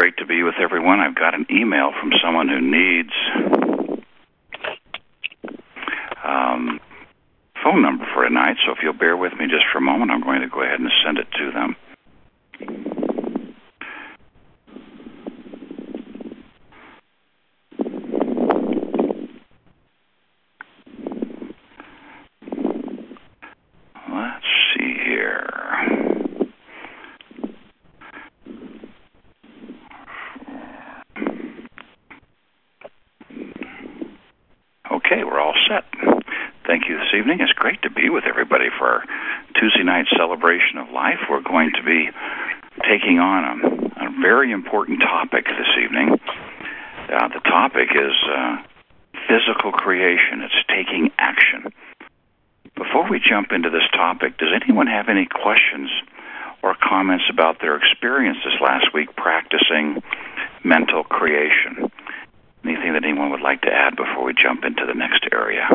great to be with everyone. I've got an email from someone who needs phone number for tonight, so if you'll bear with me just for a moment, I'm going to go ahead and send it to them. Let's see here. Okay, we're all set. Thank you this evening. It's great to be with everybody for our Tuesday night celebration of life. We're going to be taking on a very important topic this evening. The topic is physical creation. It's taking action. Before we jump into this topic, does anyone have any questions or comments about their experience this last week practicing mental creation? Anything that anyone would like to add before we jump into the next area?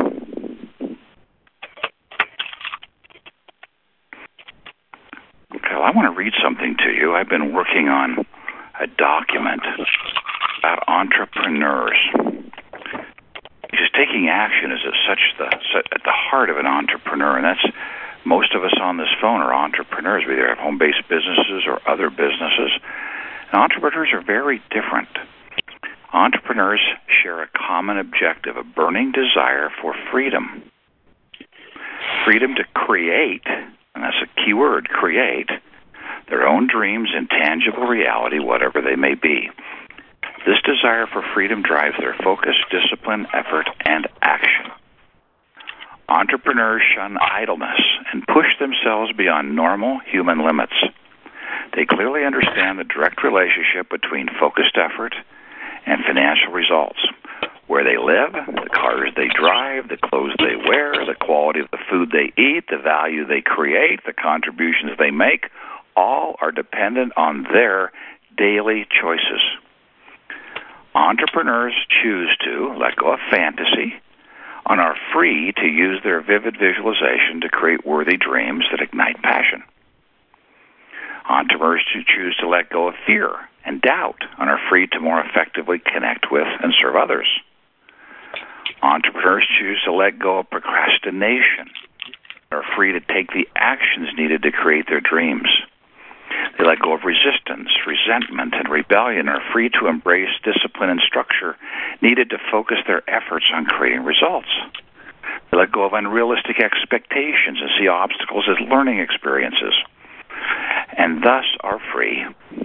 Okay, well, I want to read something to you. I've been working on a document about entrepreneurs. Because taking action is at the heart of an entrepreneur, and that's most of us on this phone are entrepreneurs. We either have home-based businesses or other businesses. And entrepreneurs are very different. Entrepreneurs share a common objective, a burning desire for freedom. Freedom to create, and that's a key word, create, their own dreams in tangible reality, whatever they may be. This desire for freedom drives their focus, discipline, effort, and action. Entrepreneurs shun idleness and push themselves beyond normal human limits. They clearly understand the direct relationship between focused effort and financial results. Where they live, the cars they drive, the clothes they wear, the quality of the food they eat, the value they create, the contributions they make, all are dependent on their daily choices. Entrepreneurs choose to let go of fantasy and are free to use their vivid visualization to create worthy dreams that ignite passion. Entrepreneurs choose to let go of fear and doubt and are free to more effectively connect with and serve others. Entrepreneurs choose to let go of procrastination and are free to take the actions needed to create their dreams. They let go of resistance, resentment, and rebellion, and are free to embrace discipline and structure needed to focus their efforts on creating results. They let go of unrealistic expectations and see obstacles as learning experiences, and thus are free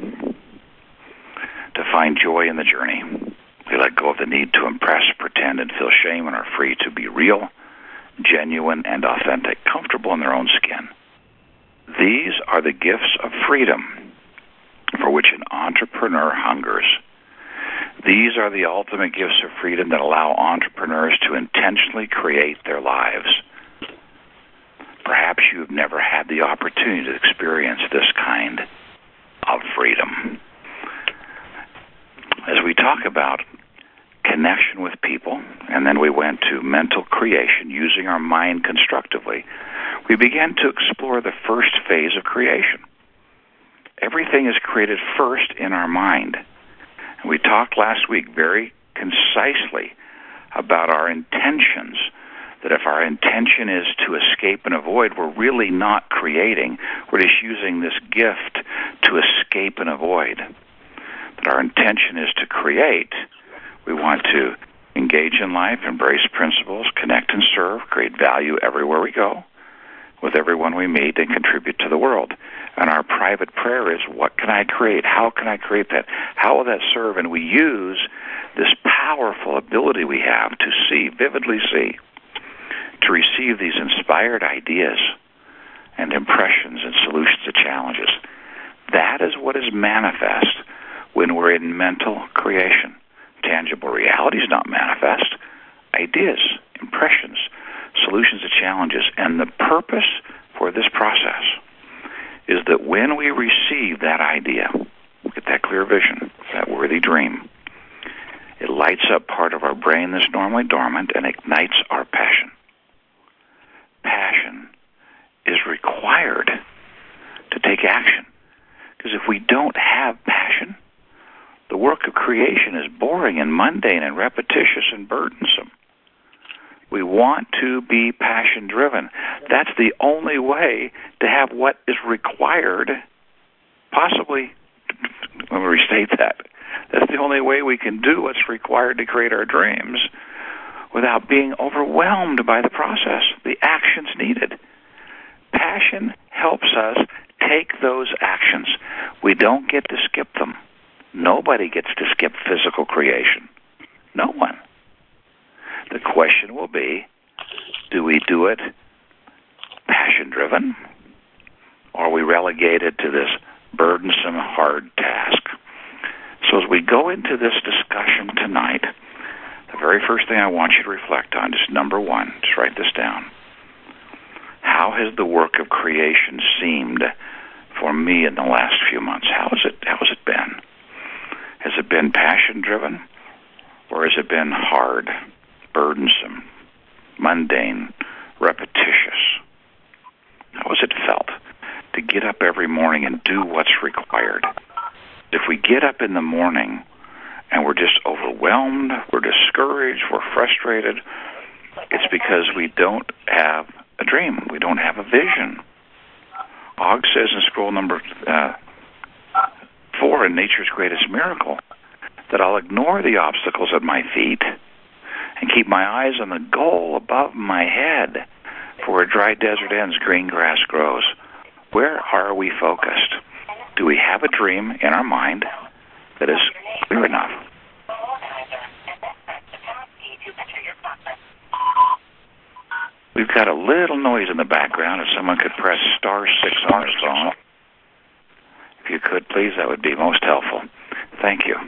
to find joy in the journey. They let go of the need to impress, pretend, and feel shame, and are free to be real, genuine, and authentic, comfortable in their own skin. These are the gifts of freedom for which an entrepreneur hungers. These are the ultimate gifts of freedom that allow entrepreneurs to intentionally create their lives. Perhaps you've never had the opportunity to experience this kind of freedom. As we talk about connection with people, and then we went to mental creation, using our mind constructively, we began to explore the first phase of creation. Everything is created first in our mind. And we talked last week very concisely about our intentions, that if our intention is to escape and avoid, we're really not creating. We're just using this gift to escape and avoid. That our intention is to create. We want to engage in life, embrace principles, connect and serve, create value everywhere we go, with everyone we meet, and contribute to the world. And our private prayer is, what can I create? How can I create that? How will that serve? And we use this powerful ability we have to see, vividly see, to receive these inspired ideas and impressions and solutions to challenges. That is what is manifest when we're in mental creation. Tangible reality is not manifest. Ideas, impressions, solutions to challenges. And the purpose for this process is that when we receive that idea, get that clear vision, that worthy dream, it lights up part of our brain that's normally dormant and ignites our passion. Passion is required to take action. Because if we don't have passion, work of creation is boring and mundane and repetitious and burdensome. We want to be passion-driven. That's the only way to have what is required, possibly, let me restate that. That's the only way we can do what's required to create our dreams without being overwhelmed by the process, the actions needed. Passion helps us take those actions. We don't get to skip them. Nobody gets to skip physical creation. No one. The question will be, do we do it passion-driven, or are we relegated to this burdensome, hard task? So as we go into this discussion tonight, the very first thing I want you to reflect on is number one. Just write this down. How has the work of creation seemed for me in the last few months? How has it been? Has it been passion-driven, or has it been hard, burdensome, mundane, repetitious? How has it felt to get up every morning and do what's required? If we get up in the morning and we're just overwhelmed, we're discouraged, we're frustrated, it's because we don't have a dream. We don't have a vision. Ogg says in scroll number 4 in Nature's Greatest Miracle that I'll ignore the obstacles at my feet and keep my eyes on the goal above my head. For where dry desert ends, green grass grows. Where are we focused? Do we have a dream in our mind that is clear enough? We've got a little noise in the background. If someone could press star 6 on their phone. If you could, please, that would be most helpful. Thank you.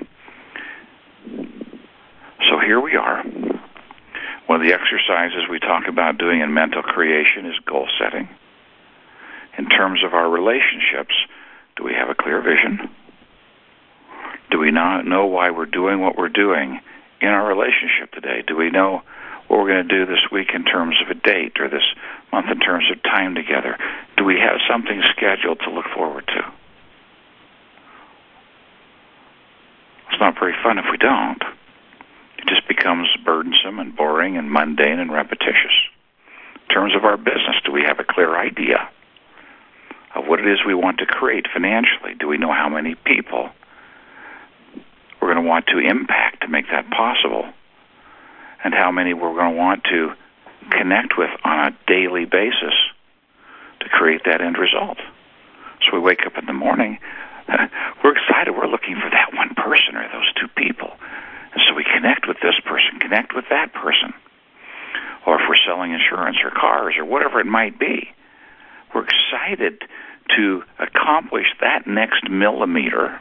So here we are. One of the exercises we talk about doing in mental creation is goal setting. In terms of our relationships, do we have a clear vision? Do we not know why we're doing what we're doing in our relationship today? Do we know what we're going to do this week in terms of a date or this month in terms of time together? Do we have something scheduled to look forward to? It's not very fun if we don't. It just becomes burdensome and boring and mundane and repetitious. In terms of our business, do we have a clear idea of what it is we want to create financially? Do we know how many people we're going to want to impact to make that possible? And how many we're going to want to connect with on a daily basis to create that end result? So we wake up in the morning, we're excited, we're looking for that one person or those two people. And so we connect with this person, connect with that person. Or if we're selling insurance or cars or whatever it might be, we're excited to accomplish that next millimeter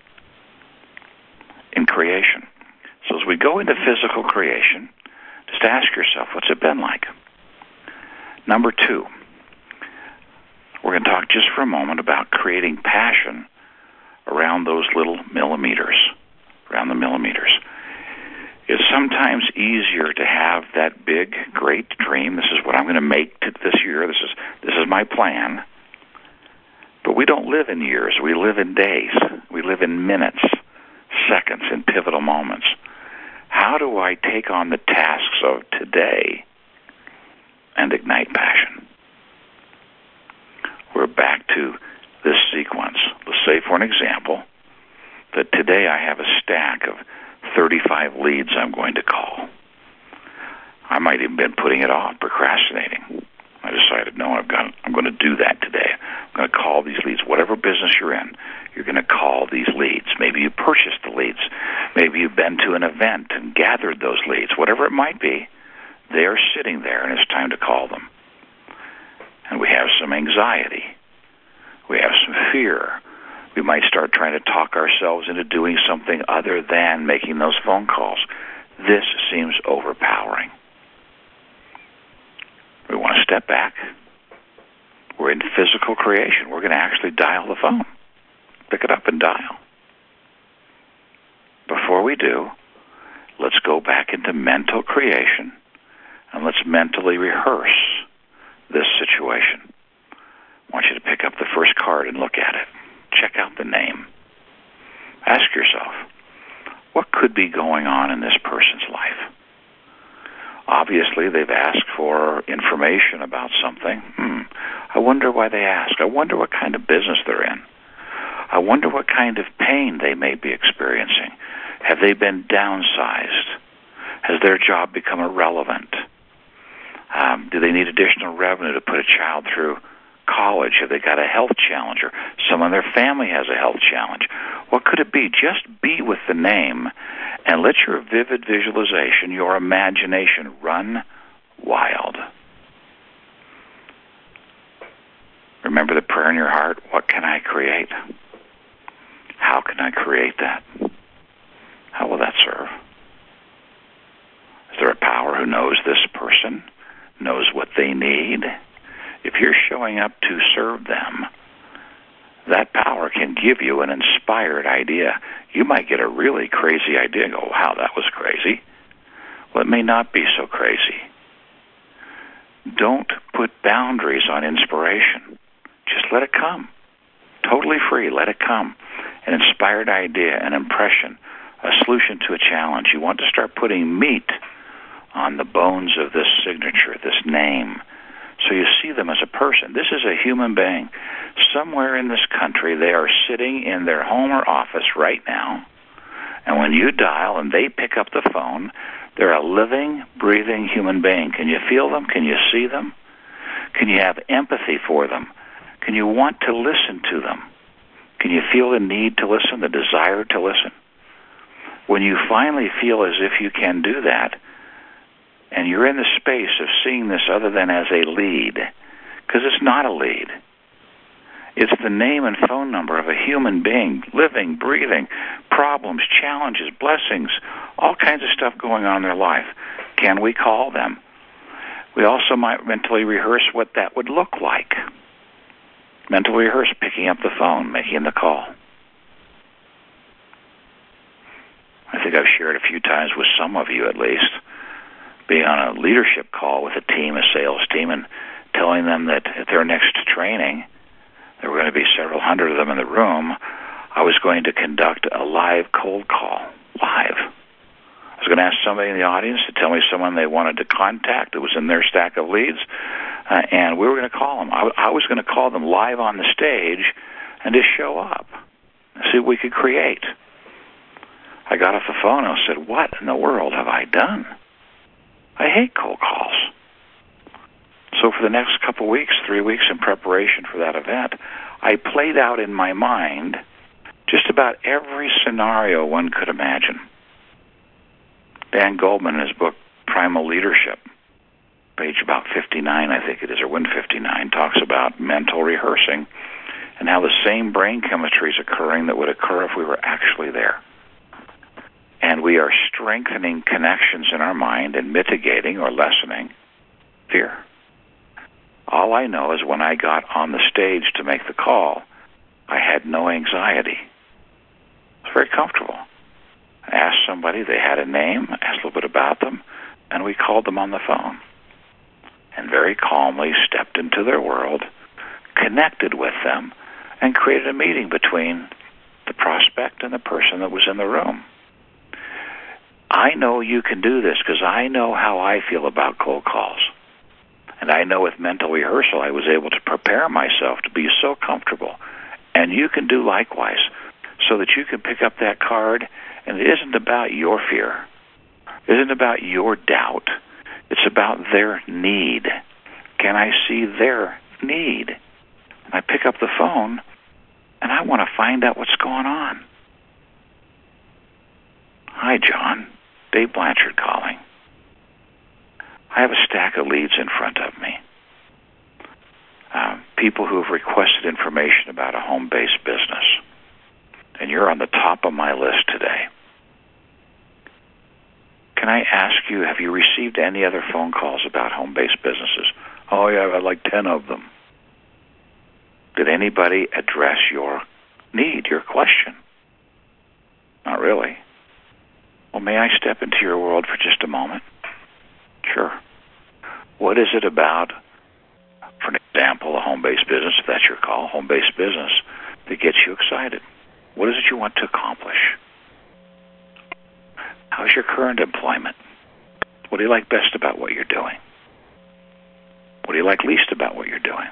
in creation. So as we go into physical creation, just ask yourself, what's it been like? Number 2, we're going to talk just for a moment about creating passion around those little millimeters, around the millimeters. It's sometimes easier to have that big, great dream. This is what I'm going to make this year. This is my plan. But we don't live in years. We live in days. We live in minutes, seconds, in pivotal moments. How do I take on the tasks of today and ignite passion? We're back to this sequence. Let's say, for an example, that today I have a stack of 35 leads I'm going to call. I might have been putting it off, procrastinating. I decided, no, I'm going to do that today. I'm going to call these leads. Whatever business you're in, you're going to call these leads. Maybe you purchased the leads. Maybe you've been to an event and gathered those leads. Whatever it might be, they are sitting there, and it's time to call them. And we have some anxiety. We have some fear. We might start trying to talk ourselves into doing something other than making those phone calls. This seems overpowering. We want to step back. We're in physical creation. We're going to actually dial the phone. Pick it up and dial. Before we do, let's go back into mental creation and let's mentally rehearse this situation. I want you to pick up the first card and look at it. Check out the name. Ask yourself, could be going on in this person's life? Obviously, they've asked for information about something. I wonder why they ask. I wonder what kind of business they're in. I wonder what kind of pain they may be experiencing. Have they been downsized? Has their job become irrelevant? Do they need additional revenue to put a child through college? Have they got a health challenge, or someone in their family has a health challenge? What could it be? Just be with the name and let your vivid visualization, your imagination run wild. Remember the prayer in your heart, what can I create? How can I create that? How will that serve? Is there a power who knows this person, knows what they need? If you're showing up to serve them, that power can give you an inspired idea. You might get a really crazy idea and go, wow, that was crazy. Well, it may not be so crazy. Don't put boundaries on inspiration. Just let it come. Totally free, let it come. An inspired idea, an impression, a solution to a challenge. You want to start putting meat on the bones of this signature, this name, so you see them as a person. This is a human being. Somewhere in this country, they are sitting in their home or office right now, and when you dial and they pick up the phone, they're a living, breathing human being. Can you feel them? Can you see them? Can you have empathy for them? Can you want to listen to them? Can you feel the need to listen, the desire to listen? When you finally feel as if you can do that, and you're in the space of seeing this other than as a lead, because it's not a lead. It's the name and phone number of a human being, living, breathing, problems, challenges, blessings, all kinds of stuff going on in their life. Can we call them? We also might mentally rehearse what that would look like. Mentally rehearse picking up the phone, making the call. I think I've shared a few times with some of you at least, being on a leadership call with a team, a sales team, and telling them that at their next training, there were going to be several hundred of them in the room, I was going to conduct a live cold call. Live. I was going to ask somebody in the audience to tell me someone they wanted to contact that was in their stack of leads, and we were going to call them. I was going to call them live on the stage and just show up and see what we could create. I got off the phone and I said, what in the world have I done? I hate cold calls. So for the next couple weeks, 3 weeks in preparation for that event, I played out in my mind just about every scenario one could imagine. Dan Goldman, in his book, Primal Leadership, page about 59, I think it is, or 159, talks about mental rehearsing and how the same brain chemistry is occurring that would occur if we were actually there. And we are strengthening connections in our mind and mitigating or lessening fear. All I know is when I got on the stage to make the call, I had no anxiety. I was very comfortable. I asked somebody, they had a name, asked a little bit about them, and we called them on the phone. And very calmly stepped into their world, connected with them, and created a meeting between the prospect and the person that was in the room. I know you can do this because I know how I feel about cold calls. And I know with mental rehearsal I was able to prepare myself to be so comfortable. And you can do likewise so that you can pick up that card, and it isn't about your fear. It isn't about your doubt. It's about their need. Can I see their need? And I pick up the phone, and I want to find out what's going on. Hi, John. Dave Blanchard calling. I have a stack of leads in front of me. People who have requested information about a home-based business. And you're on the top of my list today. Can I ask you, have you received any other phone calls about home-based businesses? Oh, yeah, I've had like 10 of them. Did anybody address your need, your question? Not really. Well, may I step into your world for just a moment? Sure. What is it about, for example, a home-based business, if that's your call, home-based business, that gets you excited? What is it you want to accomplish? How's your current employment? What do you like best about what you're doing? What do you like least about what you're doing?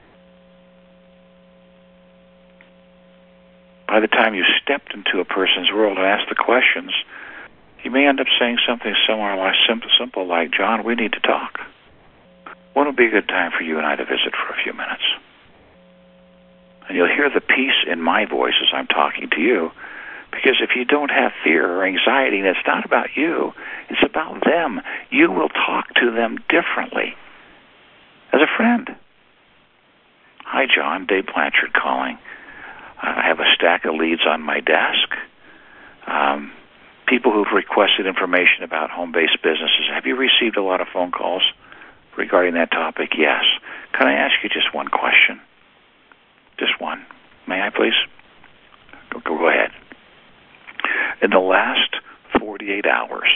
By the time you stepped into a person's world and asked the questions, you may end up saying something somewhere like simple like, John, we need to talk. When would be a good time for you and I to visit for a few minutes? And you'll hear the peace in my voice as I'm talking to you, because if you don't have fear or anxiety, and it's not about you, it's about them, you will talk to them differently as a friend. Hi, John. Dave Blanchard calling. I have a stack of leads on my desk. People who've requested information about home-based businesses. Have you received a lot of phone calls regarding that topic? Yes. Can I ask you just one question? Just one. May I, please? Go ahead. In the last 48 hours,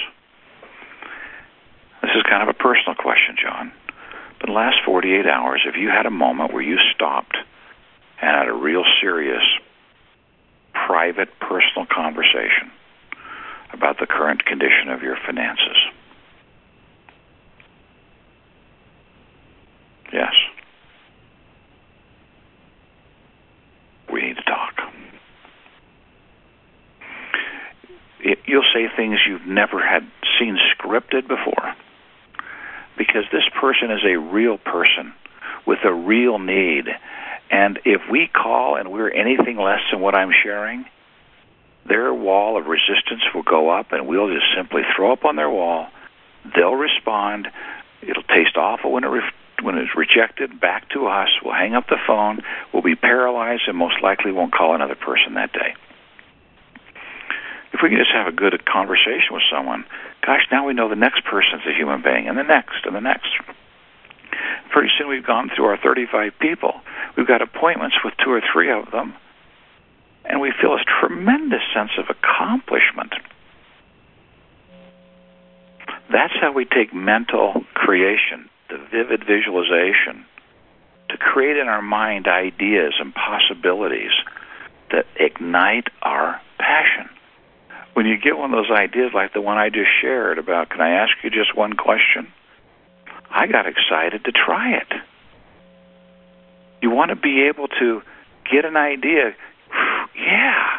this is kind of a personal question, John, but in the last 48 hours, have you had a moment where you stopped and had a real serious, private, personal conversation about the current condition of your finances? Yes. We need to talk. You'll say things you've never had seen scripted before, because this person is a real person with a real need. And if we call and we're anything less than what I'm sharing, their wall of resistance will go up, and we'll just simply throw up on their wall. They'll respond. It'll taste awful when it's rejected back to us. We'll hang up the phone. We'll be paralyzed and most likely won't call another person that day. If we can just have a good conversation with someone, gosh, now we know the next person's a human being, and the next, and the next. Pretty soon we've gone through our 35 people. We've got appointments with 2 or 3 of them, and we feel a tremendous sense of accomplishment. That's how we take mental creation, the vivid visualization, to create in our mind ideas and possibilities that ignite our passion. When you get one of those ideas like the one I just shared about, can I ask you just one question? I got excited to try it. You want to be able to get an idea. Yeah.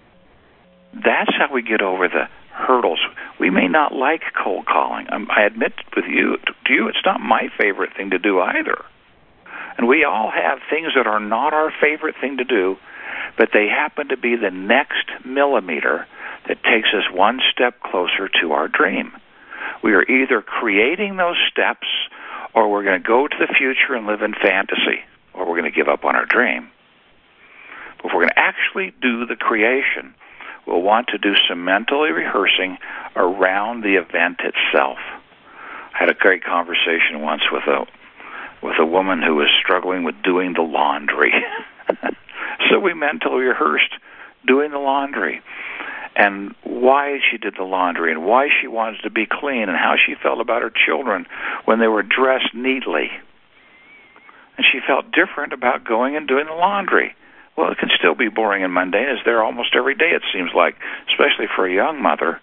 That's how we get over the hurdles. We may not like cold calling. I admit to you, it's not my favorite thing to do either. And we all have things that are not our favorite thing to do, but they happen to be the next millimeter that takes us one step closer to our dream. We are either creating those steps, or we're going to go to the future and live in fantasy, or we're going to give up on our dream. But if we're going to actually do the creation, we'll want to do some mentally rehearsing around the event itself. I had a great conversation once with a woman who was struggling with doing the laundry. So we mentally rehearsed doing the laundry, and why she did the laundry, and why she wanted to be clean, and how she felt about her children when they were dressed neatly. And she felt different about going and doing the laundry. Well, it can still be boring and mundane. It's there almost every day, it seems like, especially for a young mother.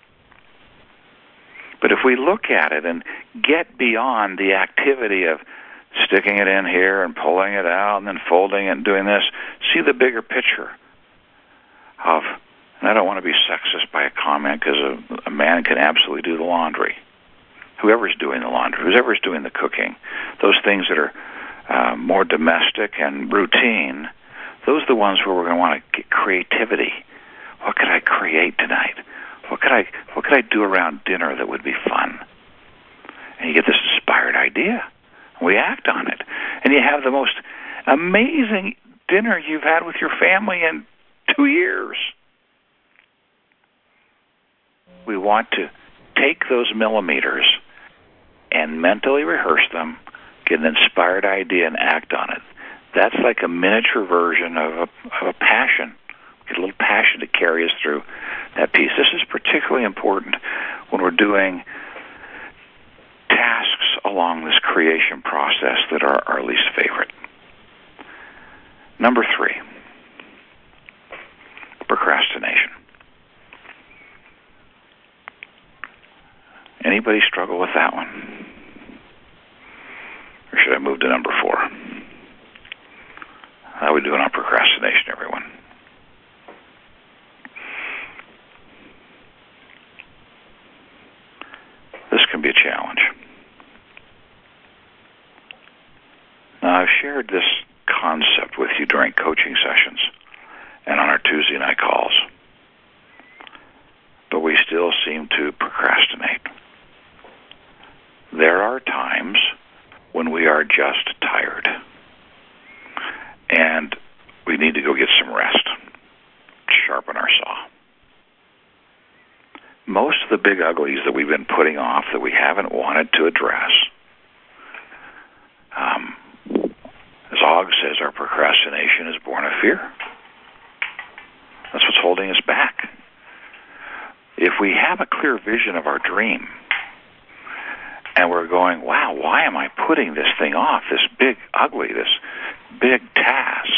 But if we look at it and get beyond the activity of sticking it in here and pulling it out and then folding it and doing this, see the bigger picture of, and I don't want to be sexist by a comment, because a man can absolutely do the laundry. Whoever's doing the laundry, whoever's doing the cooking, those things that are more domestic and routine, those are the ones where we're going to want to get creativity. What could I create tonight? What could I do around dinner that would be fun? And you get this inspired idea. We act on it. And you have the most amazing dinner you've had with your family in 2 years. We want to take those millimeters and mentally rehearse them, get an inspired idea, and act on it. That's like a miniature version of a passion. Get a little passion to carry us through that piece. This is particularly important when we're doing tasks along this creation process that are our least favorite. Number 3, procrastination. Anybody struggle with that one? Or should I move to number 4? How are we doing on procrastination, everyone? This can be a challenge. Now, I've shared this concept with you during coaching sessions and on our Tuesday night calls, but we still seem to procrastinate. There are times when we are just tired, and we need to go get some rest, sharpen our saw. Most of the big uglies that we've been putting off, that we haven't wanted to address, as Og says, our procrastination is born of fear. That's what's holding us back. If we have a clear vision of our dream, and we're going, wow, why am I putting this thing off, this big ugly, this big task?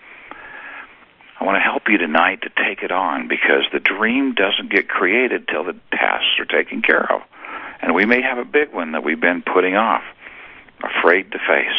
I want to help you tonight to take it on, because the dream doesn't get created till the tasks are taken care of. And we may have a big one that we've been putting off, afraid to face.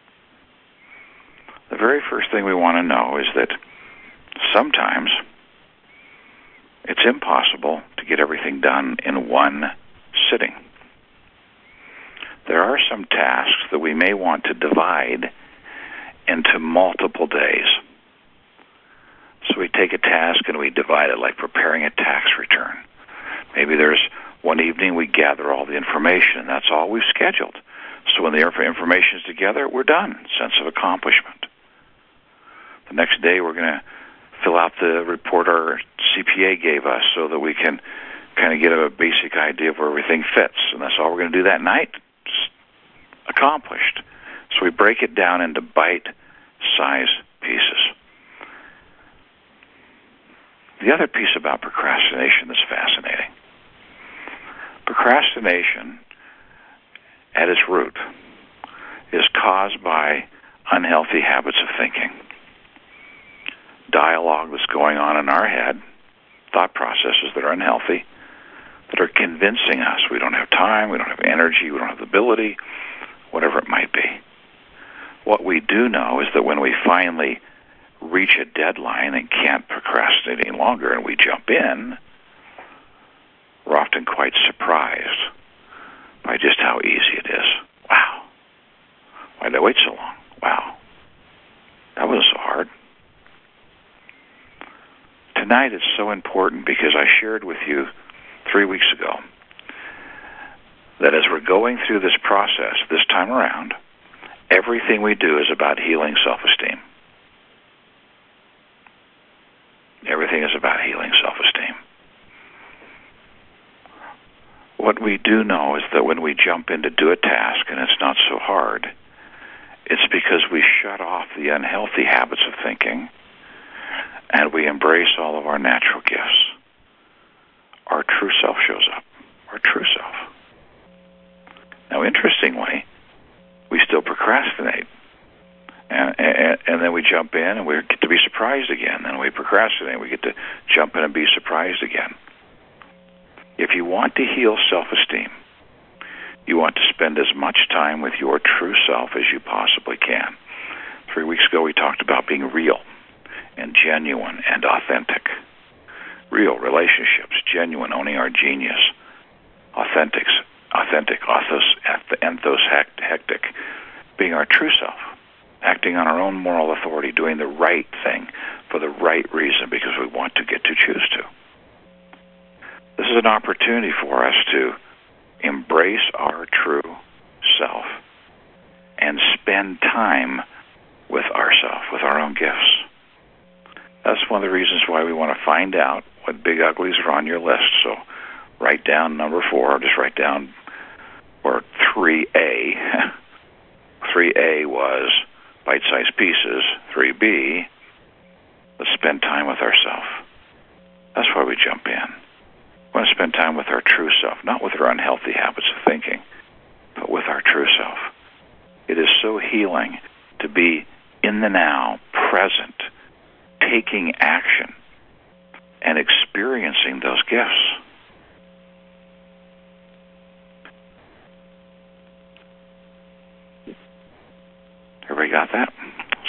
The very first thing we want to know is that sometimes it's impossible to get everything done in one sitting. There are some tasks that we may want to divide into multiple days. So we take a task and we divide it, like preparing a tax return. Maybe there's one evening we gather all the information, and that's all we've scheduled. So when the information is together, we're done. Sense of accomplishment. The next day we're going to fill out the report our CPA gave us so that we can kind of get a basic idea of where everything fits. And that's all we're going to do that night. Just accomplished. So we break it down into bite-sized pieces. The other piece about procrastination that's fascinating. Procrastination, at its root, is caused by unhealthy habits of thinking. Dialogue that's going on in our head, thought processes that are unhealthy, that are convincing us we don't have time, we don't have energy, we don't have the ability, whatever it might be. What we do know is that when we finally reach a deadline and can't procrastinate any longer and we jump in, we're often quite surprised by just how easy it is. Wow. Why did I wait so long? Wow. That wasn't so hard. Tonight it's so important because I shared with you 3 weeks ago that as we're going through this process this time around, everything we do is about healing self-esteem. Everything is about healing self-esteem. What we do know is that when we jump in to do a task and it's not so hard, it's because we shut off the unhealthy habits of thinking and we embrace all of our natural gifts. Our true self shows up. Our true self. Now, interestingly, we still procrastinate. And then we jump in and we get to be surprised again. Then we procrastinate. We get to jump in and be surprised again. If you want to heal self-esteem, you want to spend as much time with your true self as you possibly can. 3 weeks ago, we talked about being real and genuine and authentic. Real relationships, genuine, owning our genius. Authentic, anthos, hectic, being our true self. Acting on our own moral authority, doing the right thing for the right reason because we want to get to choose to. This is an opportunity for us to embrace our true self and spend time with ourself, with our own gifts. That's one of the reasons why we want to find out what big uglies are on your list. So write down number 4, just write down, or 3A. 3A was bite-sized pieces. 3B, let's spend time with ourselves. That's why we jump in. We want to spend time with our true self, not with our unhealthy habits of thinking, but with our true self. It is so healing to be in the now, present, taking action, and experiencing those gifts.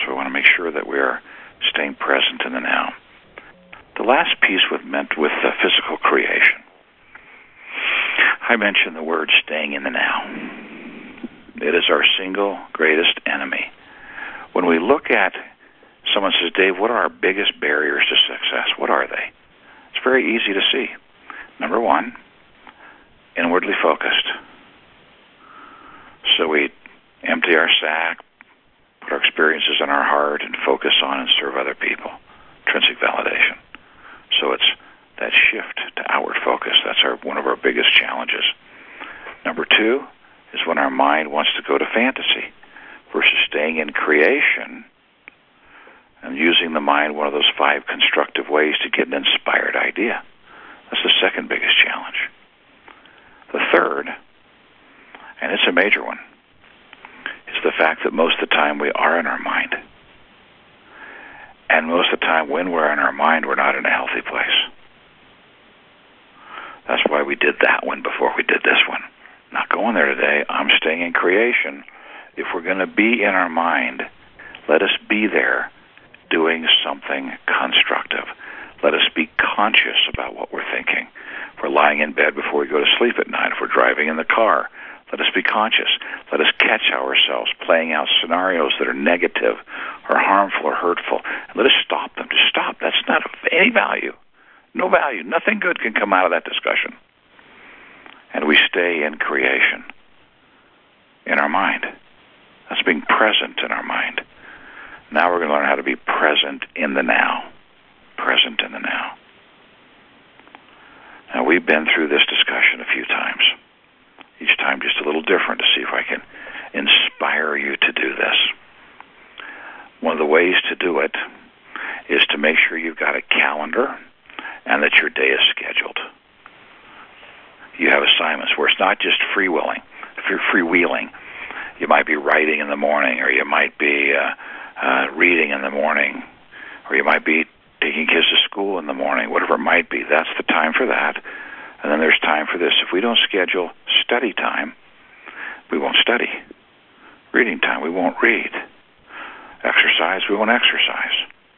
So we want to make sure that we are staying present in the now. The last piece with the physical creation, I mentioned the word staying in the now. It is our single greatest enemy. When we look at someone says, Dave, what are our biggest barriers to success? What are they? It's very easy to see. Number one, inwardly focused. So we empty our sack, put our experiences in our heart, and focus on and serve other people. Intrinsic validation. So it's that shift to outward focus. That's one of our biggest challenges. Number two is when our mind wants to go to fantasy versus staying in creation and using the mind, one of those 5 constructive ways to get an inspired idea. That's the second biggest challenge. The third, and it's a major one, is the fact that most of the time we are in our mind. And most of the time when we're in our mind, we're not in a healthy place. That's why we did that one before we did this one. Not going there today. I'm staying in creation. If we're going to be in our mind, let us be there doing something constructive. Let us be conscious about what we're thinking. If we're lying in bed before we go to sleep at night, if we're driving in the car, let us be conscious. Let us catch ourselves playing out scenarios that are negative or harmful or hurtful. And let us stop them. Just stop. That's not of any value. No value. Nothing good can come out of that discussion. And we stay in creation, in our mind. That's being present in our mind. Now we're going to learn how to be present in the now. Present in the now. Now we've been through this discussion a few times. Each time just a little different to see if I can inspire you to do this. One of the ways to do it is to make sure you've got a calendar and that your day is scheduled. You have assignments where it's not just freewheeling. If you're freewheeling, you might be writing in the morning, or you might be reading in the morning, or you might be taking kids to school in the morning, whatever it might be. That's the time for that. And then there's time for this. If we don't schedule study time, we won't study. Reading time, we won't read. Exercise, we won't exercise.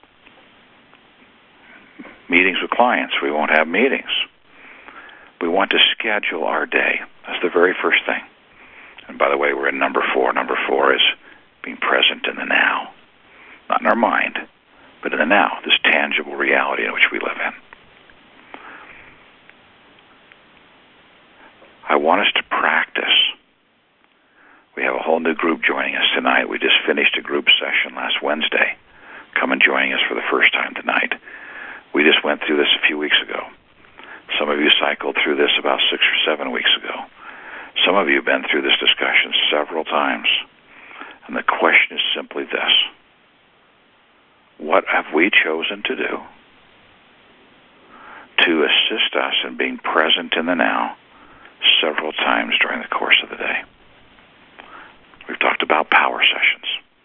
Meetings with clients, we won't have meetings. We want to schedule our day. That's the very first thing. And by the way, we're in number 4. Number 4 is being present in the now. Not in our mind, but in the now, this tangible reality in which we live in. I want us to practice. We have a whole new group joining us tonight. We just finished a group session last Wednesday. Come and join us for the first time tonight. We just went through this a few weeks ago. Some of you cycled through this about 6 or 7 weeks ago. Some of you have been through this discussion several times. And the question is simply this. What have we chosen to do to assist us in being present in the now several times during the course of the day? We've talked about power sessions.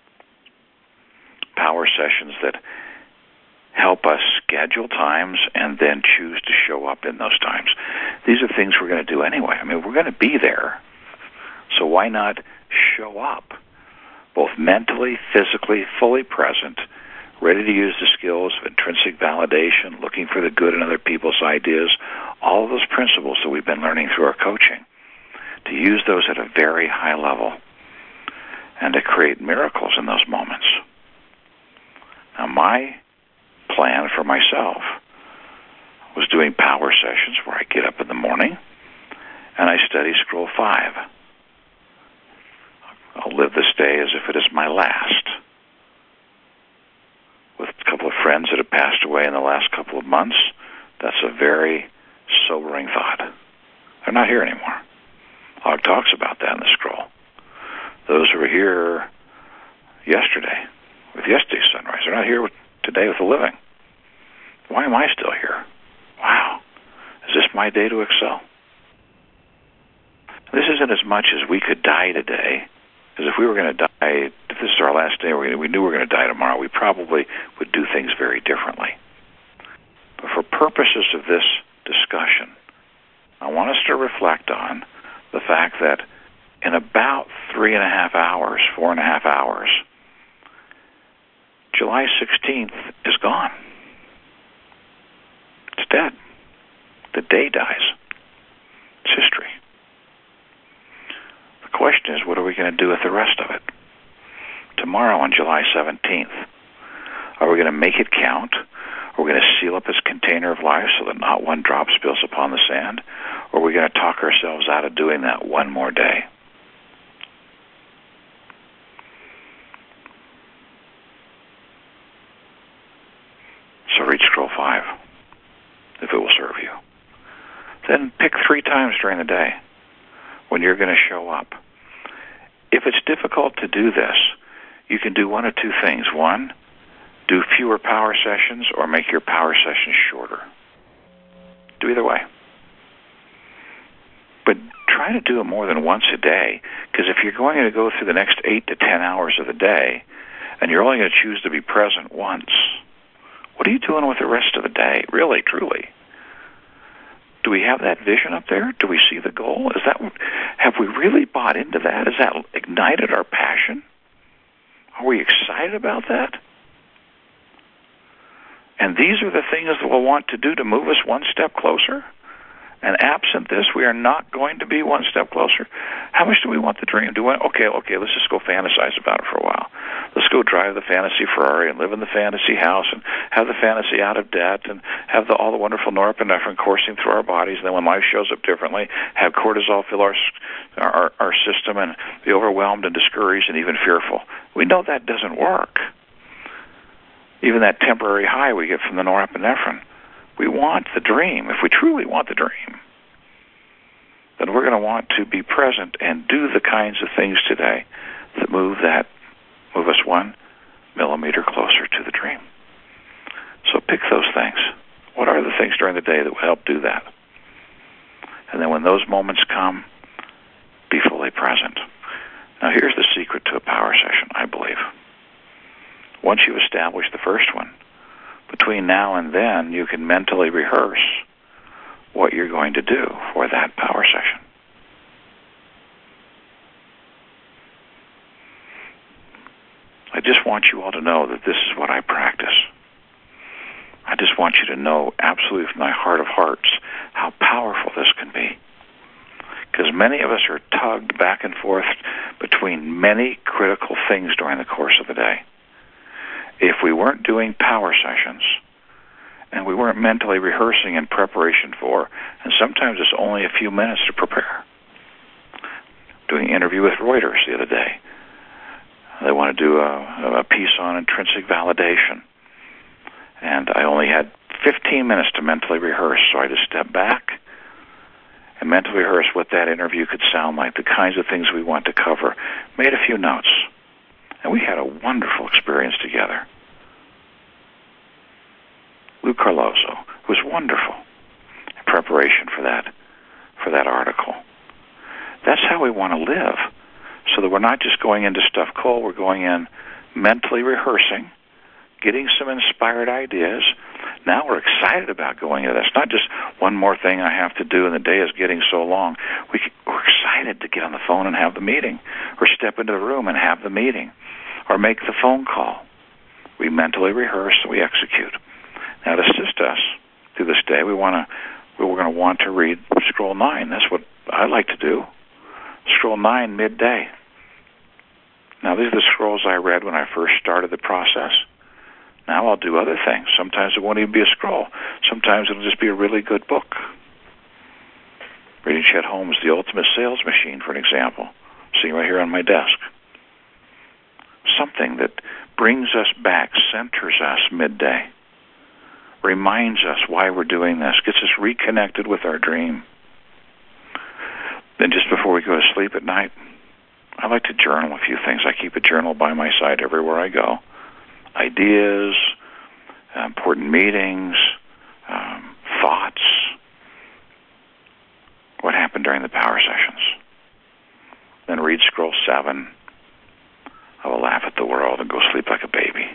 Power sessions that help us schedule times and then choose to show up in those times. These are things we're going to do anyway. I mean, we're going to be there. So why not show up, both mentally, physically, fully present, ready to use the skills of intrinsic validation, looking for the good in other people's ideas, all of those principles that we've been learning through our coaching, to use those at a very high level and to create miracles in those moments. Now, my plan for myself was doing power sessions where I get up in the morning and I study Scroll 5. I'll live this day as if it is my last. With a couple of friends that have passed away in the last couple of months, that's a very sobering thought. They're not here anymore. Og talks about that in the scroll. Those who were here yesterday, with yesterday's sunrise, they're not here today with the living. Why am I still here? Wow. Is this my day to excel? This isn't as much as we could die today, because if we were going to die, if this is our last day, we knew we were going to die tomorrow, we probably would do things very differently. But for purposes of this discussion, I want us to reflect on the fact that in about 3.5 hours, 4.5 hours, July 16th is gone. It's dead. The day dies. It's history. The question is, what are we going to do with the rest of it? Tomorrow on July 17th, are we going to make it count? Are we going to seal up this container of life so that not one drop spills upon the sand? Or are we going to talk ourselves out of doing that one more day? So read scroll 5, if it will serve you. Then pick 3 times during the day when you're going to show up. If it's difficult to do this, you can do one of 2 things. One, do fewer power sessions or make your power sessions shorter. Do either way. But try to do it more than once a day, because if you're going to go through the next 8 to 10 hours of the day and you're only going to choose to be present once, what are you doing with the rest of the day? Really, truly. Do we have that vision up there? Do we see the goal? Have we really bought into that? Has that ignited our passion? Are we excited about that? And these are the things that we'll want to do to move us one step closer. And absent this, we are not going to be one step closer. How much do we want the dream? Okay, let's just go fantasize about it for a while. Let's go drive the fantasy Ferrari and live in the fantasy house and have the fantasy out of debt and have all the wonderful norepinephrine coursing through our bodies. And then when life shows up differently, have cortisol fill our system and be overwhelmed and discouraged and even fearful. We know that doesn't work. Even that temporary high we get from the norepinephrine. We want the dream. If we truly want the dream, then we're going to want to be present and do the kinds of things today that move us 1 millimeter closer to the dream. So pick those things. What are the things during the day that will help do that? And then when those moments come, be fully present. Now here's the secret to a power session, I believe. Once you establish the first one, between now and then, you can mentally rehearse what you're going to do for that power session. I just want you all to know that this is what I practice. I just want you to know absolutely from my heart of hearts how powerful this can be. Because many of us are tugged back and forth between many critical things during the course of the day. If we weren't doing power sessions, and we weren't mentally rehearsing in preparation for, and sometimes it's only a few minutes to prepare. Doing an interview with Reuters the other day. They want to do a piece on intrinsic validation. And I only had 15 minutes to mentally rehearse, so I just stepped back and mentally rehearsed what that interview could sound like, the kinds of things we want to cover, made a few notes. And we had a wonderful experience together. Lou Carlozo. It was wonderful in preparation for that article. That's how we want to live, so that we're not just going into stuff cold, we're going in mentally rehearsing, getting some inspired ideas. Now we're excited about going into this. Not just one more thing I have to do and the day is getting so long. We're excited to get on the phone and have the meeting, or step into the room and have the meeting, or make the phone call. We mentally rehearse and we execute. Now, to assist us through this day, we're going to want to read Scroll 9. That's what I like to do. Scroll 9 midday. Now, these are the scrolls I read when I first started the process. Now I'll do other things. Sometimes it won't even be a scroll. Sometimes it'll just be a really good book. Reading Chet Holmes' The Ultimate Sales Machine, for an example, sitting right here on my desk. Something that brings us back, centers us midday, reminds us why we're doing this, gets us reconnected with our dream. Then just before we go to sleep at night, I like to journal a few things. I keep a journal by my side everywhere I go. Ideas, important meetings, thoughts, what happened during the power sessions. Then read Scroll 7. I will laugh at the world and go sleep like a baby.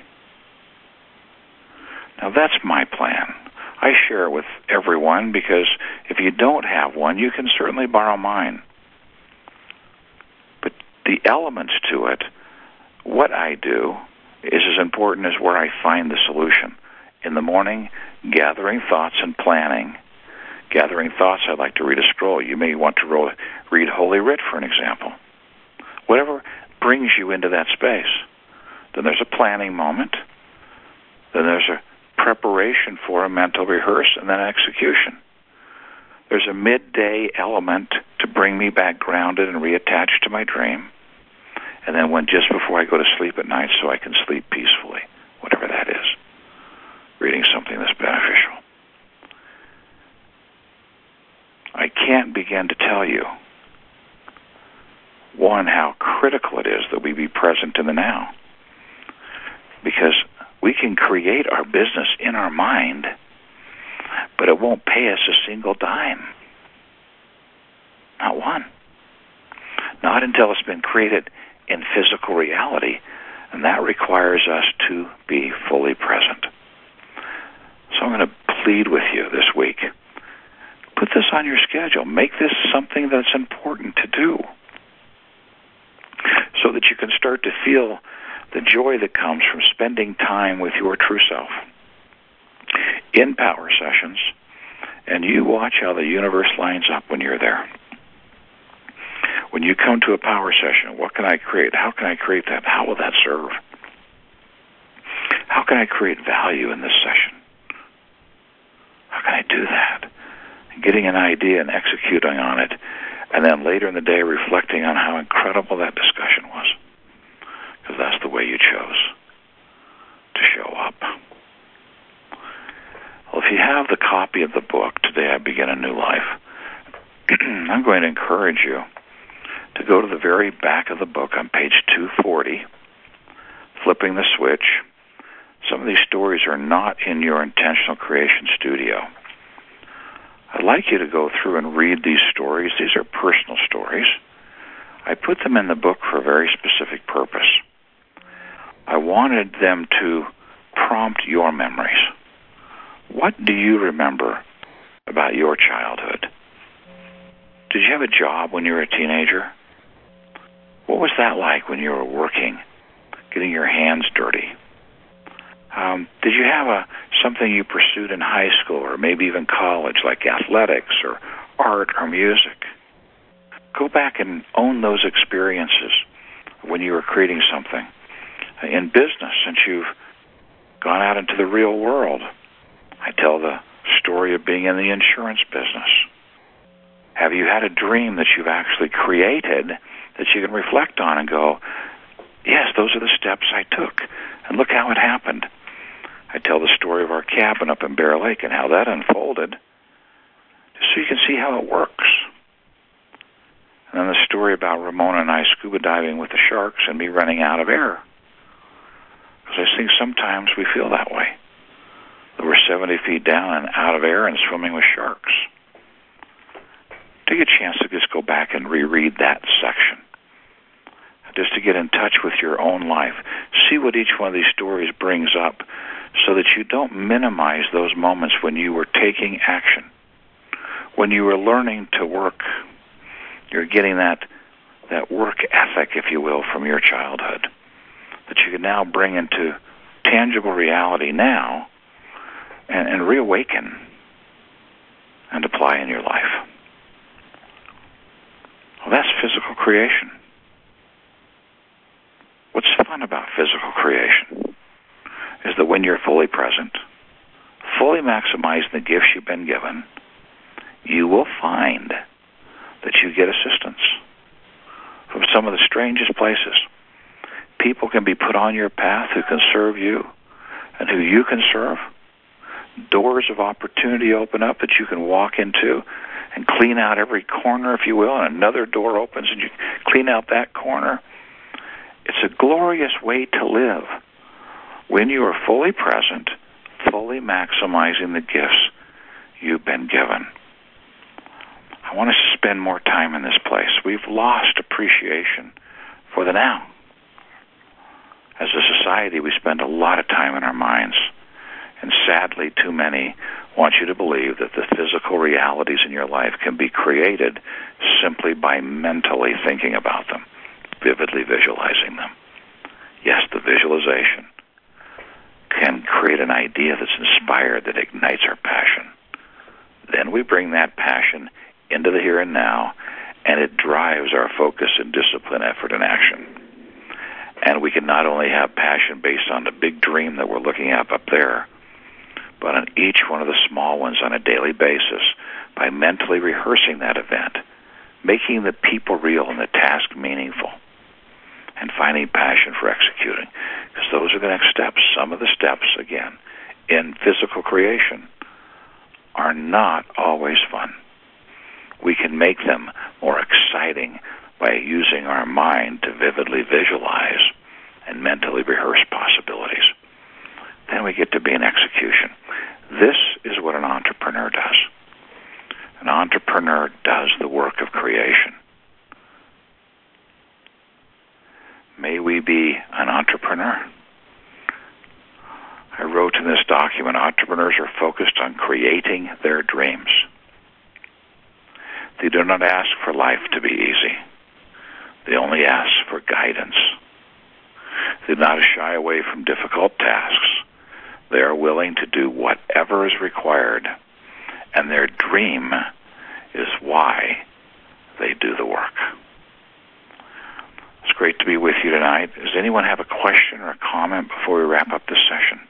Now that's my plan. I share it with everyone because if you don't have one, you can certainly borrow mine. But the elements to it, what I do, is as important as where I find the solution. In the morning, gathering thoughts and planning. Gathering thoughts, I'd like to read a scroll. You may want to read Holy Writ, for an example. Whatever brings you into that space. Then there's a planning moment. Then there's a preparation for a mental rehearse, and then execution. There's a midday element to bring me back grounded and reattached to my dream. And then just before I go to sleep at night so I can sleep peacefully, whatever that is. Reading something that's beneficial. I can't begin to tell you, one, how critical it is that we be present in the now. Because we can create our business in our mind, but it won't pay us a single dime. Not one. Not until it's been created in physical reality, and that requires us to be fully present. So I'm going to plead with you this week. Put this on your schedule. Make this something that's important to do so that you can start to feel the joy that comes from spending time with your true self in power sessions, and you watch how the universe lines up when you're there. When you come to a power session, what can I create? How can I create that? How will that serve? How can I create value in this session? How can I do that? Getting an idea and executing on it, and then later in the day reflecting on how incredible that discussion was, because that's the way you chose to show up. Well, if you have the copy of the book, Today I Begin a New Life, I'm going to encourage you to go to the very back of the book on page 240, flipping the switch. Some of these stories are not in your intentional creation studio. I'd like you to go through and read these stories. These are personal stories. I put them in the book for a very specific purpose. I wanted them to prompt your memories. What do you remember about your childhood? Did you have a job when you were a teenager? What was that like when you were working, getting your hands dirty? Did you have something you pursued in high school or maybe even college, like athletics or art or music? Go back and own those experiences when you were creating something. In business, since you've gone out into the real world, I tell the story of being in the insurance business. Have you had a dream that you've actually created that you can reflect on and go, yes, those are the steps I took, and look how it happened. I tell the story of our cabin up in Bear Lake and how that unfolded, just so you can see how it works. And then the story about Ramona and I scuba diving with the sharks and me running out of air. Because I think sometimes we feel that way. That we're 70 feet down and out of air and swimming with sharks. Take a chance to just go back and reread that section. Just to get in touch with your own life. See what each one of these stories brings up so that you don't minimize those moments when you were taking action. When you were learning to work, you're getting that work ethic, if you will, from your childhood that you can now bring into tangible reality now and reawaken and apply in your life. Well, that's physical creation. What's fun about physical creation is that when you're fully present, fully maximizing the gifts you've been given, you will find that you get assistance from some of the strangest places. People can be put on your path who can serve you and who you can serve. Doors of opportunity open up that you can walk into and clean out every corner, if you will, and another door opens and you clean out that corner. It's a glorious way to live when you are fully present, fully maximizing the gifts you've been given. I want us to spend more time in this place. We've lost appreciation for the now. As a society, we spend a lot of time in our minds, and sadly, too many want you to believe that the physical realities in your life can be created simply by mentally thinking about them, vividly visualizing them. Yes, the visualization can create an idea that's inspired, that ignites our passion. Then we bring that passion into the here and now, and it drives our focus and discipline, effort, and action. And we can not only have passion based on the big dream that we're looking at up there, but on each one of the small ones on a daily basis by mentally rehearsing that event, making the people real and the task meaningful, and finding passion for executing. Because those are the next steps. Some of the steps, again, in physical creation are not always fun. We can make them more exciting by using our mind to vividly visualize and mentally rehearse possibilities. Then we get to be in execution. This is what an entrepreneur does. An entrepreneur does the work of creation. May we be an entrepreneur. I wrote in this document, entrepreneurs are focused on creating their dreams. They do not ask for life to be easy. They only ask for guidance. They do not shy away from difficult tasks. They are willing to do whatever is required, and their dream is why they do the work. It's great to be with you tonight. Does anyone have a question or a comment before we wrap up this session?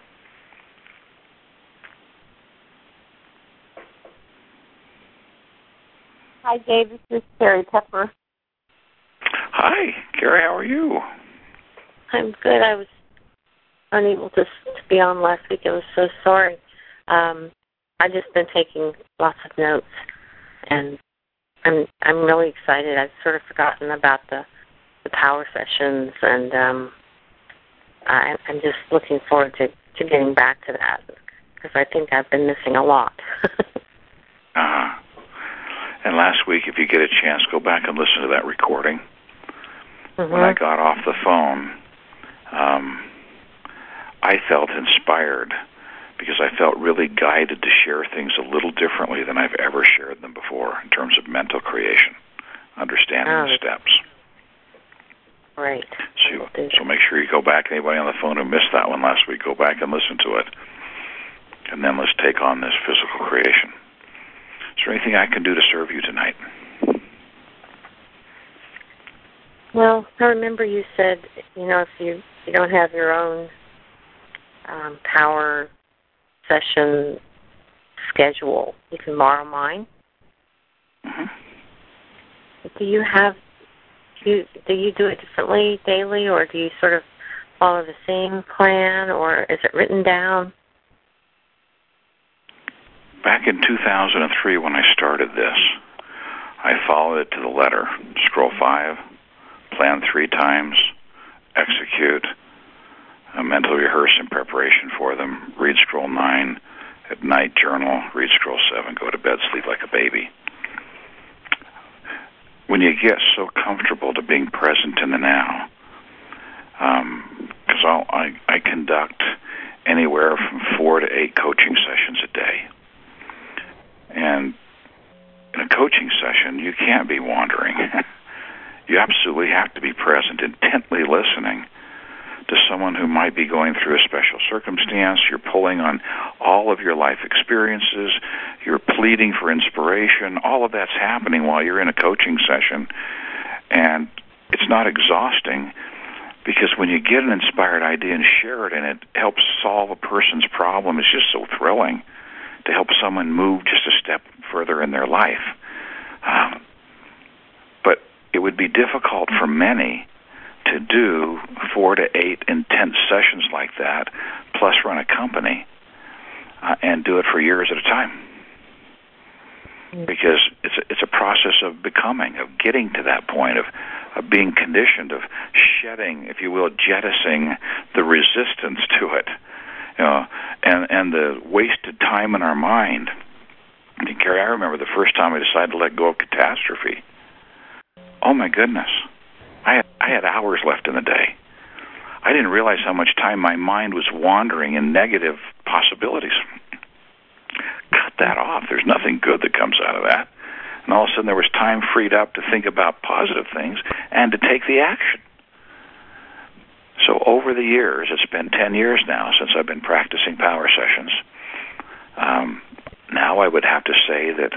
Hi, Dave. This is Carrie Pepper. Hi, Carrie. How are you? I'm good. I was unable to be on last week. I was so sorry. I've just been taking lots of notes, and I'm really excited. I've sort of forgotten about the power sessions, and I'm just looking forward to getting back to that, because I think I've been missing a lot. And last week, if you get a chance, go back and listen to that recording. Mm-hmm. When I got off the phone, I felt inspired because I felt really guided to share things a little differently than I've ever shared them before in terms of mental creation, understanding the steps. Right. So make sure you go back. Anybody on the phone who missed that one last week, go back and listen to it. And then let's take on this physical creation. Is there anything I can do to serve you tonight? Well, I remember you said, if you don't have your own power session schedule, you can borrow mine. Mm-hmm. Do you do it differently daily, or do you sort of follow the same plan, or is it written down? Back in 2003 when I started this, I followed it to the letter. Scroll 5, plan 3 times, execute, mentally rehearse in preparation for them, read scroll 9, at night journal, read scroll 7, go to bed, sleep like a baby. When you get so comfortable to being present in the now, because I conduct anywhere from 4 to 8 coaching sessions a day. And in a coaching session, you can't be wandering. You absolutely have to be present, intently listening to someone who might be going through a special circumstance. You're pulling on all of your life experiences. You're pleading for inspiration. All of that's happening while you're in a coaching session. And it's not exhausting, because when you get an inspired idea and share it, and it helps solve a person's problem, it's just so thrilling to help someone move just a step further in their life. But it would be difficult for many to do 4 to 8 intense sessions like that, plus run a company, and do it for years at a time. Because it's a process of becoming, of getting to that point, of being conditioned, of shedding, if you will, jettisoning the resistance to it. And the wasted time in our mind. I mean, Carrie, I remember the first time I decided to let go of catastrophe. Oh my goodness, I had hours left in the day. I didn't realize how much time my mind was wandering in negative possibilities. Cut that off. There's nothing good that comes out of that. And all of a sudden there was time freed up to think about positive things and to take the action. So over the years, it's been 10 years now since I've been practicing power sessions. Now I would have to say that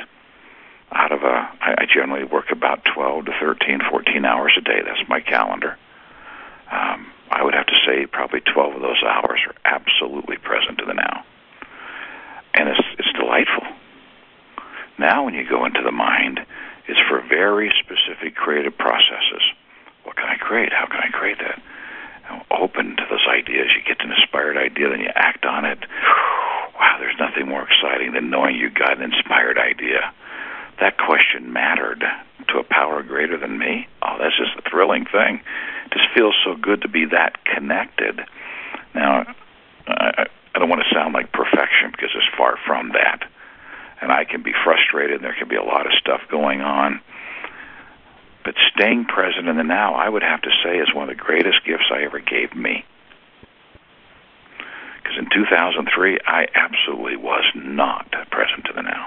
I generally work about 12 to 13, 14 hours a day. That's my calendar. I would have to say probably 12 of those hours are absolutely present to the now. And it's delightful. Now when you go into the mind, it's for very specific creative processes. What can I create? How can I create that? Open to those ideas. You get an inspired idea, then you act on it. Wow, there's nothing more exciting than knowing you got an inspired idea. That question mattered to a power greater than me. Oh, that's just a thrilling thing. It just feels so good to be that connected. Now, I don't want to sound like perfection because it's far from that. And I can be frustrated, and there can be a lot of stuff going on. But staying present in the now, I would have to say, is one of the greatest gifts I ever gave me. Because in 2003, I absolutely was not present to the now.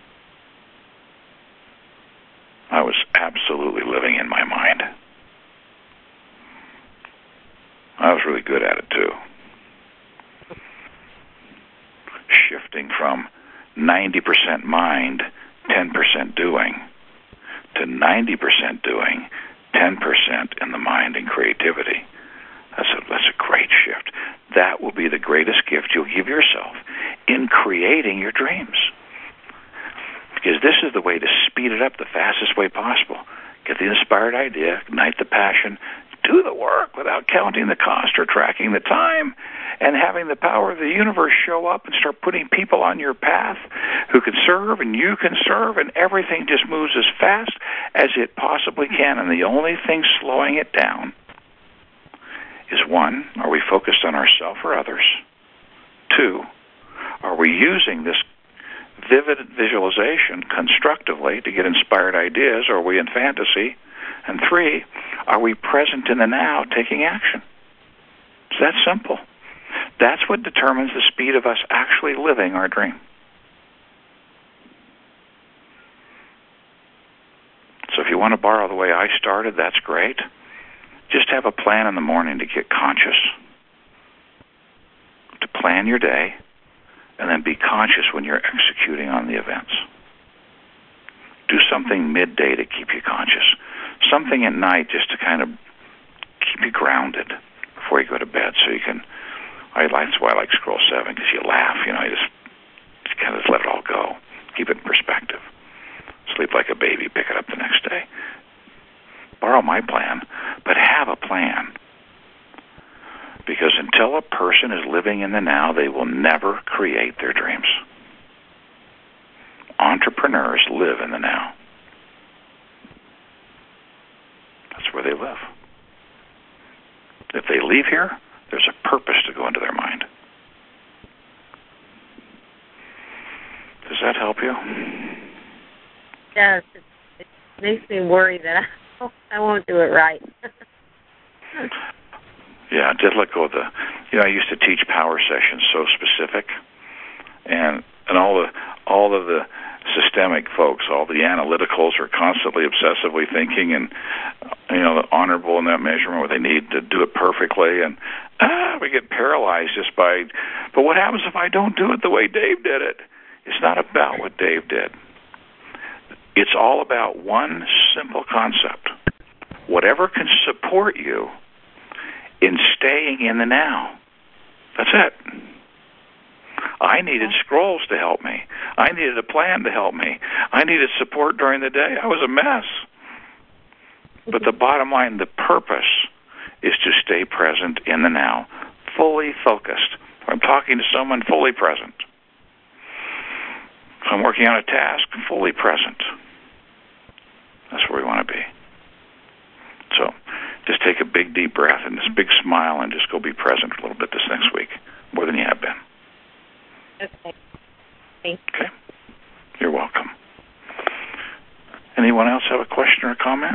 I was absolutely living in my mind. I was really good at it, too. Shifting from 90% mind, 10% doing, to 90% doing, 10% in the mind and creativity. That's a great shift. That will be the greatest gift you'll give yourself in creating your dreams. Because this is the way to speed it up the fastest way possible. Get the inspired idea, ignite the passion, do the work without counting the cost or tracking the time, and having the power of the universe show up and start putting people on your path who can serve and you can serve, and everything just moves as fast as it possibly can. And the only thing slowing it down is, one, are we focused on ourselves or others? Two, are we using this vivid visualization constructively to get inspired ideas, or are we in fantasy? And three, are we present in the now taking action? It's that simple. That's what determines the speed of us actually living our dream. So if you want to borrow the way I started, that's great. Just have a plan in the morning to get conscious, to plan your day, and then be conscious when you're executing on the events. Do something midday to keep you conscious. Something at night just to kind of keep you grounded before you go to bed, so you can. That's why I like Scroll 7, because you laugh. You just kind of let it all go. Keep it in perspective. Sleep like a baby. Pick it up the next day. Borrow my plan, but have a plan. Because until a person is living in the now, they will never create their dreams. Entrepreneurs live in the now. That's where they live. If they leave here, there's a purpose to go into their mind. Does that help you? Yes. It makes me worry that I won't do it right. Yeah, just let go of the. I used to teach power sessions so specific, and all of the systemic folks, all the analyticals are constantly obsessively thinking, and the honorable in that measurement where they need to do it perfectly, and we get paralyzed just by. But what happens if I don't do it the way Dave did it? It's not about what Dave did. It's all about one simple concept. Whatever can support you in staying in the now. That's it. I needed scrolls to help me. I needed a plan to help me. I needed support during the day. I was a mess. But the bottom line, the purpose, is to stay present in the now, fully focused. If I'm talking to someone, fully present. If I'm working on a task, fully present. That's where we want to be. So just take a big, deep breath and this big smile and just go be present a little bit this next week, more than you have been. Okay. Thank you. Okay. You're welcome. Anyone else have a question or a comment?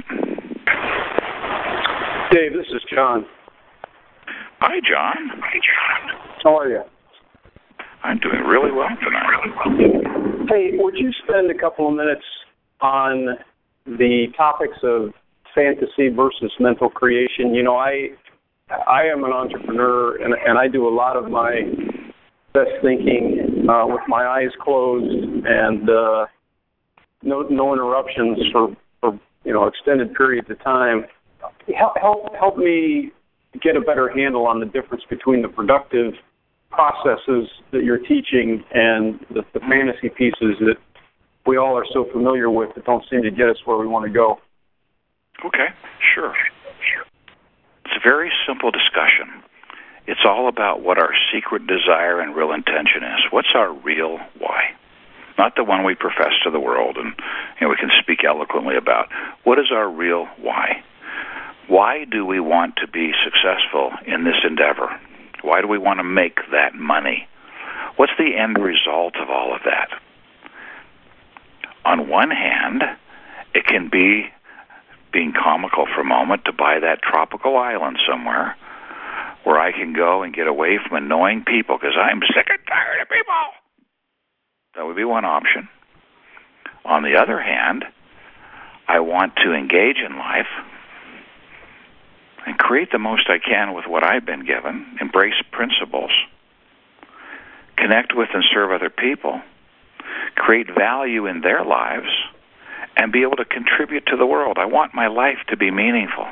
Dave, this is John. Hi, John. How are you? I'm doing really well tonight. Hey, would you spend a couple of minutes on the topics of fantasy versus mental creation? I am an entrepreneur, and I do a lot of my best thinking with my eyes closed and no interruptions for extended periods of time. Help me get a better handle on the difference between the productive processes that you're teaching and the fantasy pieces that we all are so familiar with that don't seem to get us where we want to go. Okay, sure. It's a very simple discussion. It's all about what our secret desire and real intention is. What's our real why? Not the one we profess to the world and we can speak eloquently about. What is our real why? Why do we want to be successful in this endeavor? Why do we want to make that money? What's the end result of all of that? On one hand, it can be being comical for a moment to buy that tropical island somewhere where I can go and get away from annoying people because I'm sick and tired of people. That would be one option. On the other hand, I want to engage in life and create the most I can with what I've been given, embrace principles, connect with and serve other people, create value in their lives, and be able to contribute to the world. I want my life to be meaningful.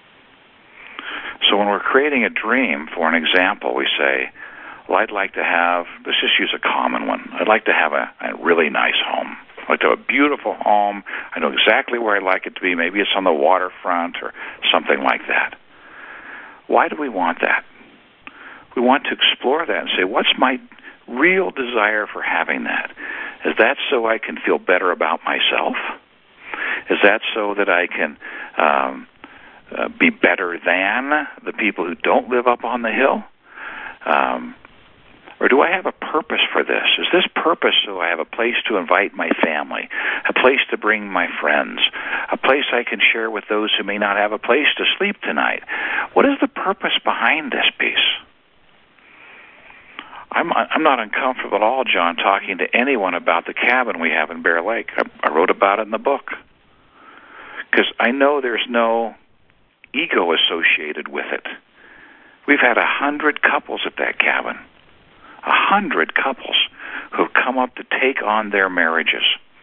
So when we're creating a dream, for an example, we say, well, I'd like to have, let's just use a common one, I'd like to have a really nice home. I'd like to have a beautiful home. I know exactly where I'd like it to be. Maybe it's on the waterfront or something like that. Why do we want that? We want to explore that and say, what's my real desire for having that? Is that so I can feel better about myself? Is that so that I can be better than the people who don't live up on the hill? Or do I have a purpose for this? Is this purpose so I have a place to invite my family, a place to bring my friends, a place I can share with those who may not have a place to sleep tonight? What is the purpose behind this piece? I'm not uncomfortable at all, John, talking to anyone about the cabin we have in Bear Lake. I wrote about it in the book. Because I know there's no ego associated with it. We've had 100 couples at that cabin. 100 couples who've come up to take on their marriages.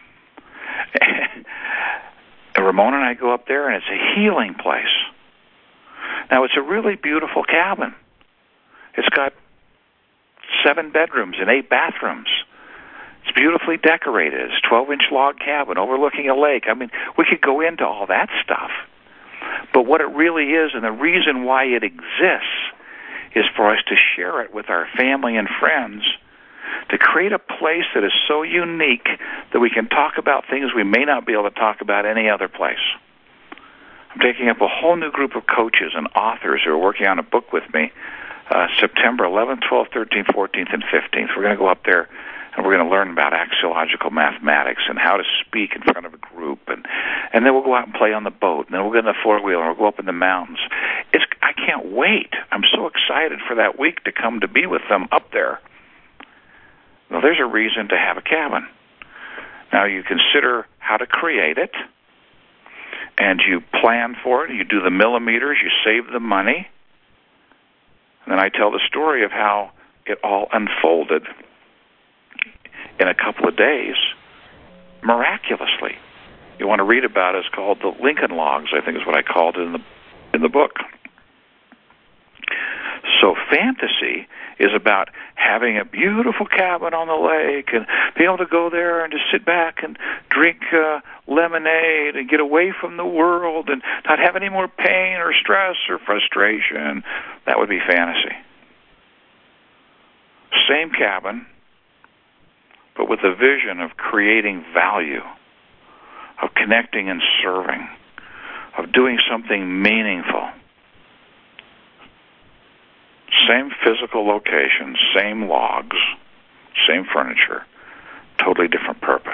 And Ramona and I go up there, and it's a healing place. Now, it's a really beautiful cabin. It's got 7 bedrooms and 8 bathrooms. It's beautifully decorated. It's a 12-inch log cabin overlooking a lake. I mean, we could go into all that stuff. But what it really is, and the reason why it exists, is for us to share it with our family and friends, to create a place that is so unique that we can talk about things we may not be able to talk about any other place. I'm taking up a whole new group of coaches and authors who are working on a book with me, September 11th, 12th, 13th, 14th, and 15th. We're going to go up there and we're going to learn about axiological mathematics and how to speak in front of a group. And then we'll go out and play on the boat. And then we'll get in the four-wheeler and we'll go up in the mountains. I can't wait. I'm so excited for that week to come to be with them up there. Well, there's a reason to have a cabin. Now, you consider how to create it, and you plan for it. You do the millimeters. You save the money. And then I tell the story of how it all unfolded in a couple of days, miraculously. You want to read about it, it's called the Lincoln Logs, I think is what I called it in the book. So fantasy is about having a beautiful cabin on the lake and being able to go there and just sit back and drink lemonade and get away from the world and not have any more pain or stress or frustration. That would be fantasy. Same cabin, but with a vision of creating value, of connecting and serving, of doing something meaningful. Same physical location, same logs, same furniture, totally different purpose.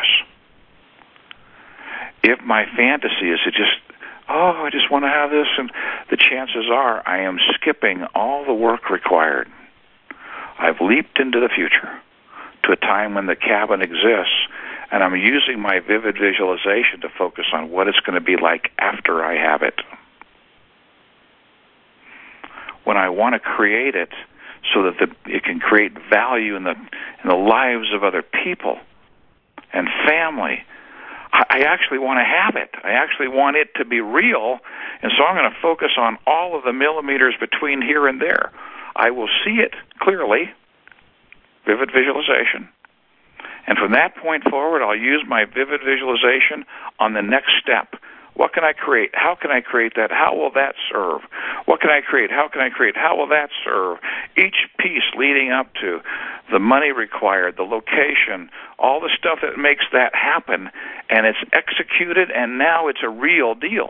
If my fantasy is to I just want to have this, and the chances are I am skipping all the work required. I've leaped into the future to a time when the cabin exists, and I'm using my vivid visualization to focus on what it's going to be like after I have it. when I want to create it so that it can create value in the lives of other people and family, I actually want to have it. I actually want it to be real, and so I'm going to focus on all of the millimeters between here and there. I will see it clearly, vivid visualization, and from that point forward, I'll use my vivid visualization on the next step. What can I create? How can I create that? How will that serve? What can I create? How can I create? How will that serve? Each piece leading up to the money required, the location, all the stuff that makes that happen, and it's executed, and now it's a real deal.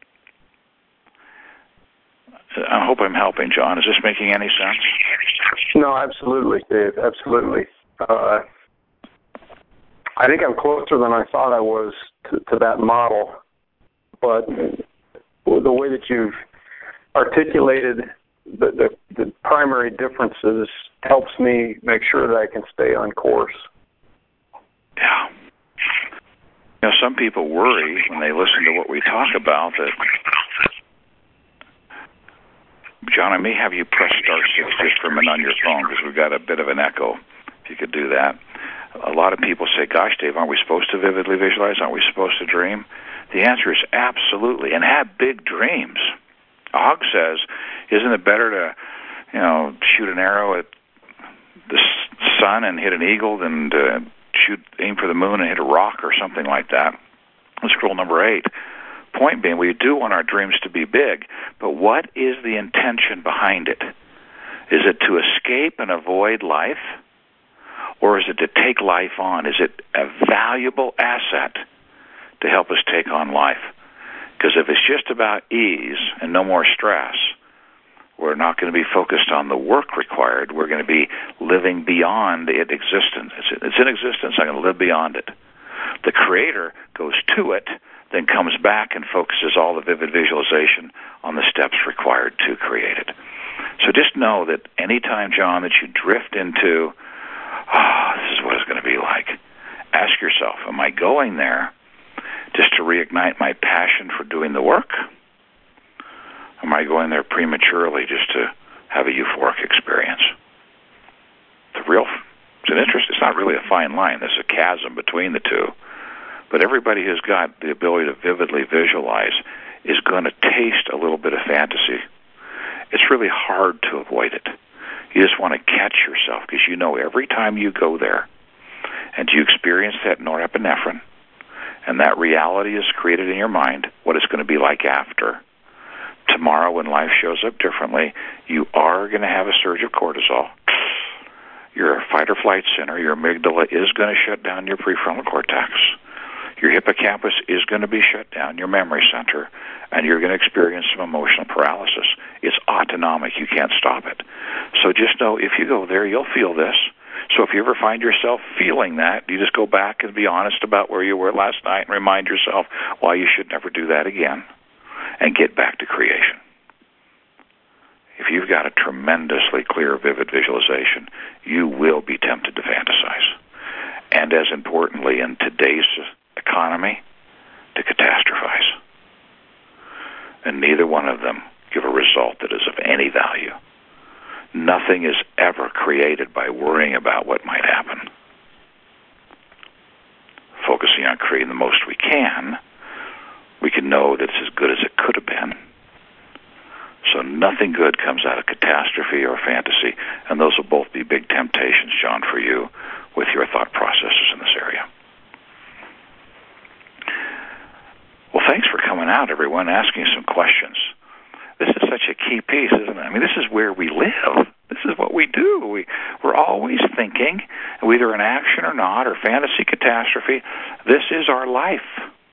I hope I'm helping, John. Is this making any sense? No, absolutely, Dave. Absolutely. I think I'm closer than I thought I was to that model. But the way that you've articulated the primary differences helps me make sure that I can stay on course. Yeah. You know, some people worry when they listen to what we talk about that, John, I may have you press star 6 just for a minute on your phone because we've got a bit of an echo. If you could do that. A lot of people say, gosh, Dave, aren't we supposed to vividly visualize? Aren't we supposed to dream? The answer is absolutely, and have big dreams. Og says, isn't it better to, shoot an arrow at the sun and hit an eagle than to aim for the moon and hit a rock or something like that? Let's scroll number 8. Point being, we do want our dreams to be big, but what is the intention behind it? Is it to escape and avoid life? Or is it to take life on? Is it a valuable asset to help us take on life? Because if it's just about ease and no more stress, we're not going to be focused on the work required. We're going to be living beyond its existence. It's in existence. I'm going to live beyond it. The creator goes to it, then comes back and focuses all the vivid visualization on the steps required to create it. So just know that anytime, John, that you drift into, this is what it's going to be like, ask yourself, am I going there just to reignite my passion for doing the work? Am I going there prematurely just to have a euphoric experience? It's not really a fine line. There's a chasm between the two. But everybody who's got the ability to vividly visualize is going to taste a little bit of fantasy. It's really hard to avoid it. You just want to catch yourself because you know every time you go there and you experience that norepinephrine and that reality is created in your mind, what it's going to be like after. Tomorrow when life shows up differently, you are going to have a surge of cortisol. Your fight-or-flight center, your amygdala, is going to shut down your prefrontal cortex. Your hippocampus is going to be shut down, your memory center, and you're going to experience some emotional paralysis. It's autonomic. You can't stop it. So just know if you go there, you'll feel this. So if you ever find yourself feeling that, you just go back and be honest about where you were last night and remind yourself why you should never do that again and get back to creation. If you've got a tremendously clear, vivid visualization, you will be tempted to fantasize. And as importantly, in today's economy, to catastrophize. And neither one of them give a result that is of any value. Nothing is ever created by worrying about what might happen. Focusing on creating the most we can know that it's as good as it could have been. So nothing good comes out of catastrophe or fantasy, and those will both be big temptations, John, for you with your thought processes in this area. Well, thanks for coming out, everyone, asking some questions. This is such a key piece, isn't it? I mean, this is where we live. This is what we do. We're always thinking, either in action or not, or fantasy, catastrophe. This is our life.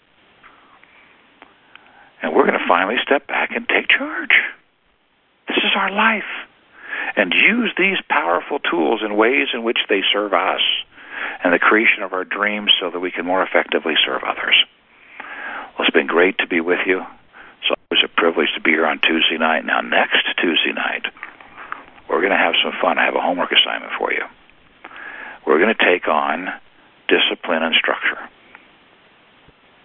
And we're going to finally step back and take charge. This is our life. And use these powerful tools in ways in which they serve us and the creation of our dreams so that we can more effectively serve others. Well, it's been great to be with you. It's always a privilege to be here on Tuesday night. Now, next Tuesday night, we're going to have some fun. I have a homework assignment for you. We're going to take on discipline and structure.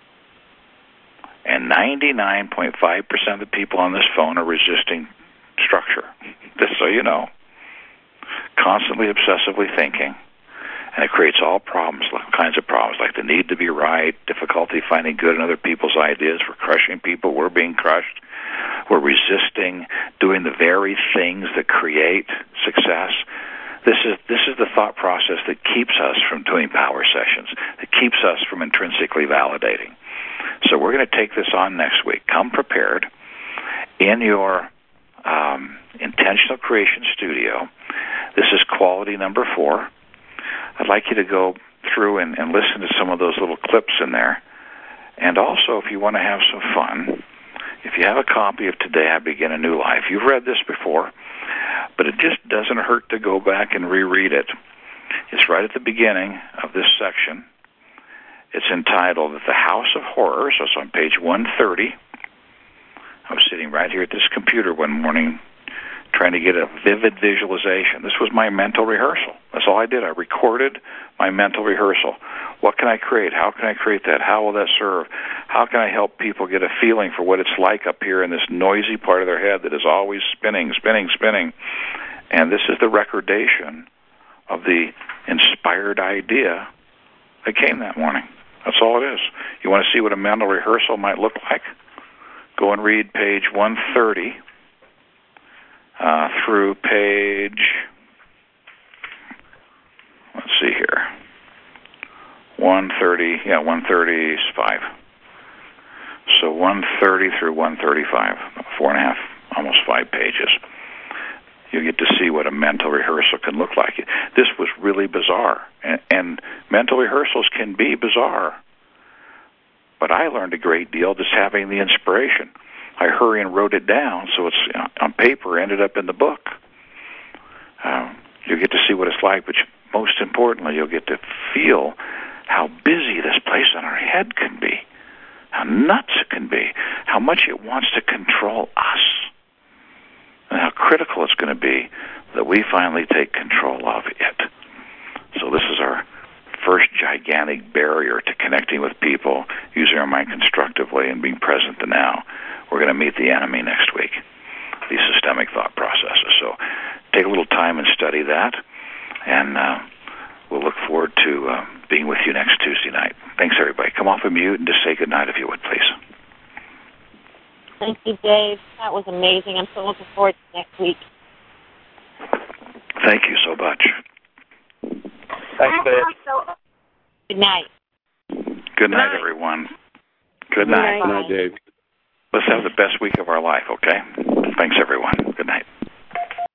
And 99.5% of the people on this phone are resisting structure, just so you know. Constantly obsessively thinking, and it creates all problems, all kinds of problems, like the need to be right, difficulty finding good in other people's ideas. We're crushing people. We're being crushed. We're resisting doing the very things that create success. This is the thought process that keeps us from doing power sessions, that keeps us from intrinsically validating. So we're going to take this on next week. Come prepared in your intentional creation studio. This is quality number 4. I'd like you to go through and listen to some of those little clips in there. And also, if you want to have some fun, if you have a copy of Today I Begin a New Life, you've read this before, but it just doesn't hurt to go back and reread it. It's right at the beginning of this section. It's entitled The House of Horrors. It's on page 130. I was sitting right here at this computer one morning trying to get a vivid visualization. This was my mental rehearsal. That's all I did. I recorded my mental rehearsal. What can I create? How can I create that? How will that serve? How can I help people get a feeling for what it's like up here in this noisy part of their head that is always spinning, spinning, spinning? And this is the recordation of the inspired idea that came that morning. That's all it is. You want to see what a mental rehearsal might look like? Go and read page 130 through page, let's see here, 135. So 130 through 135, 4.5, almost 5 pages. You get to see what a mental rehearsal can look like. This was really bizarre, and mental rehearsals can be bizarre. But I learned a great deal just having the inspiration. I hurry and wrote it down, so it's on paper, ended up in the book. You'll get to see what it's like, but most importantly, you'll get to feel how busy this place in our head can be, how nuts it can be, how much it wants to control us, and how critical it's going to be that we finally take control of it. So this is our first gigantic barrier to connecting with people, using our mind constructively and being present to now. We're going to meet the enemy next week, these systemic thought processes. So take a little time and study that, and we'll look forward to being with you next Tuesday night. Thanks, everybody. Come off of mute and just say good night if you would, please. Thank you, Dave. That was amazing. I'm so looking forward to next week. Thank you so much. Thanks, Dave. Good night. Good night, everyone. Good night. Good night, Dave. Let's have the best week of our life, okay? Thanks, everyone. Good night.